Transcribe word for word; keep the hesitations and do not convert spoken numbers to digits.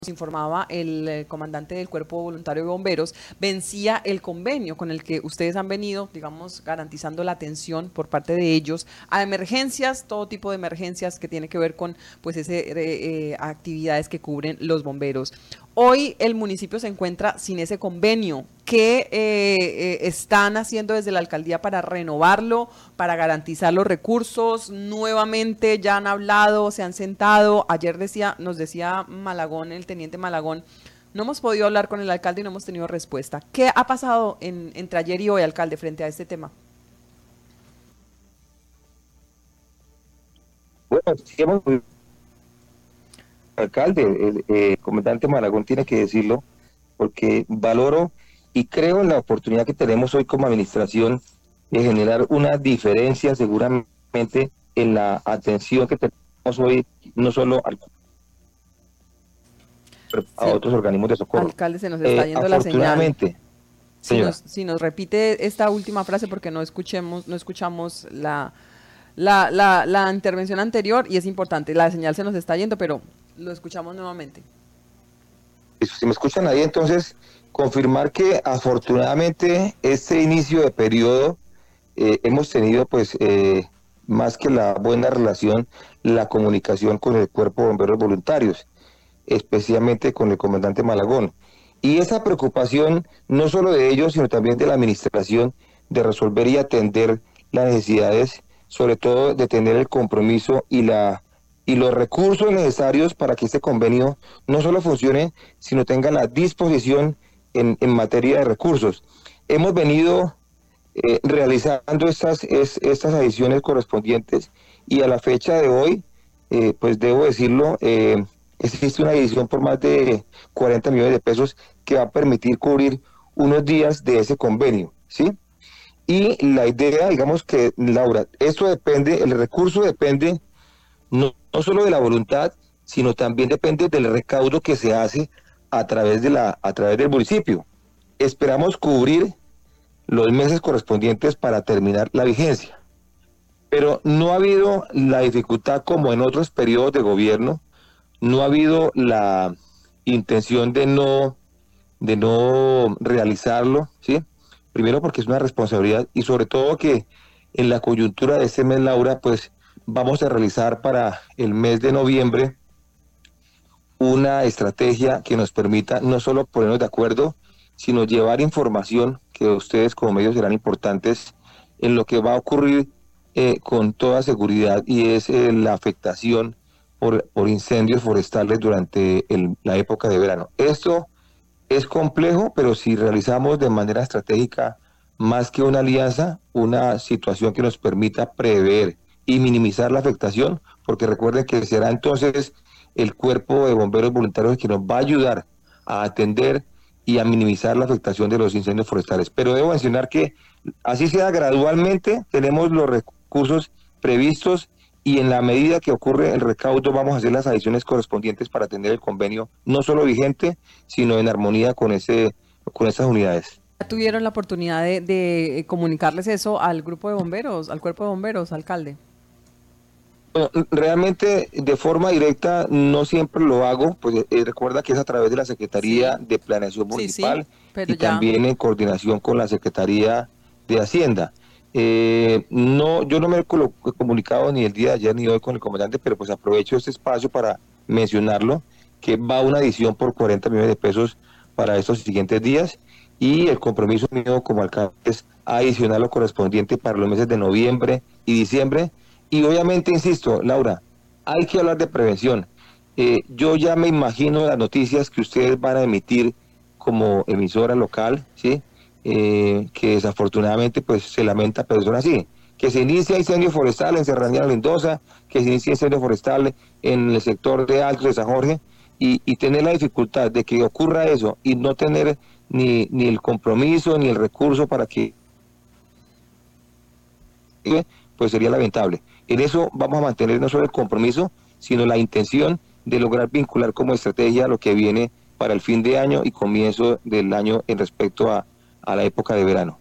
informaba el eh, comandante del Cuerpo Voluntario de Bomberos, vencía el convenio con el que ustedes han venido, digamos, garantizando la atención por parte de ellos a emergencias, todo tipo de emergencias que tiene que ver con pues ese eh, eh, actividades que cubren los bomberos. Hoy el municipio se encuentra sin ese convenio. ¿Qué eh, eh, están haciendo desde la alcaldía para renovarlo, para garantizar los recursos? Nuevamente ya han hablado, se han sentado. Ayer decía, nos decía Malagón, el teniente Malagón, no hemos podido hablar con el alcalde y no hemos tenido respuesta. ¿Qué ha pasado en, entre ayer y hoy, alcalde, frente a este tema? Bueno, sí hemos, alcalde, el eh, comandante Malagón tiene que decirlo, porque valoro y creo en la oportunidad que tenemos hoy como administración de generar una diferencia seguramente en la atención que tenemos hoy, no solo al, a Sí, otros organismos de socorro. alcalde, se nos está Eh, yendo la señal. afortunadamente, Si nos, señora, si nos repite esta última frase porque no escuchemos, no escuchamos la, la, la, la intervención anterior y es importante, la señal se nos está yendo, pero lo escuchamos nuevamente. si me escuchan ahí, entonces confirmar que afortunadamente este inicio de periodo eh, hemos tenido pues eh, más que la buena relación, la comunicación con el Cuerpo de Bomberos Voluntarios, especialmente con el comandante Malagón. Y esa preocupación no solo de ellos, sino también de la administración de resolver y atender las necesidades, sobre todo de tener el compromiso y la y los recursos necesarios para que este convenio no solo funcione, sino tenga la disposición en, en materia de recursos. Hemos venido eh, realizando estas, es, estas adiciones correspondientes y a la fecha de hoy, eh, pues debo decirlo, eh, existe una adición por más de cuarenta millones de pesos que va a permitir cubrir unos días de ese convenio, ¿sí? Y la idea, digamos que, Laura, esto depende, el recurso depende no, no solo de la voluntad, sino también depende del recaudo que se hace a través, de la, a través del municipio. Esperamos cubrir los meses correspondientes para terminar la vigencia. Pero no ha habido la dificultad como en otros periodos de gobierno, no ha habido la intención de no, de no realizarlo, ¿sí? Primero porque es una responsabilidad y sobre todo que en la coyuntura de este mes, Laura, pues vamos a realizar para el mes de noviembre una estrategia que nos permita no solo ponernos de acuerdo, sino llevar información que ustedes como medios serán importantes en lo que va a ocurrir eh, con toda seguridad y es eh, la afectación por, por incendios forestales durante el, la época de verano. Esto es complejo, pero si realizamos de manera estratégica, más que una alianza, una situación que nos permita prever y minimizar la afectación, porque recuerden que será entonces el cuerpo de bomberos voluntarios que nos va a ayudar a atender y a minimizar la afectación de los incendios forestales. Pero debo mencionar que así sea gradualmente, tenemos los recursos previstos y en la medida que ocurre el recaudo vamos a hacer las adiciones correspondientes para atender el convenio no solo vigente, sino en armonía con ese con esas unidades. ¿Ya tuvieron la oportunidad de, de comunicarles eso al grupo de bomberos, al cuerpo de bomberos, alcalde? Bueno, realmente de forma directa no siempre lo hago, pues eh, recuerda que es a través de la Secretaría Sí, de Planeación sí, sí, Municipal pero y ya. también en coordinación con la Secretaría de Hacienda. Eh, no, yo no me he colo- comunicado ni el día de ayer ni hoy con el comandante, pero pues aprovecho este espacio para mencionarlo, que va una adición por cuarenta millones de pesos para estos siguientes días y el compromiso mío como alcalde es adicionar lo correspondiente para los meses de noviembre y diciembre. Y obviamente, insisto, Laura, hay que hablar de prevención. Eh, yo ya me imagino las noticias que ustedes van a emitir como emisora local, ¿sí? Eh, que desafortunadamente pues se lamenta, pero son así. Que se inicia incendio forestal en Serranía de Mendoza, que se inicia incendio forestal en el sector de Alto de San Jorge, y, y tener la dificultad de que ocurra eso y no tener ni, ni el compromiso ni el recurso para que pues sería lamentable. En eso vamos a mantener no solo el compromiso, sino la intención de lograr vincular como estrategia lo que viene para el fin de año y comienzo del año en respecto a, a la época de verano.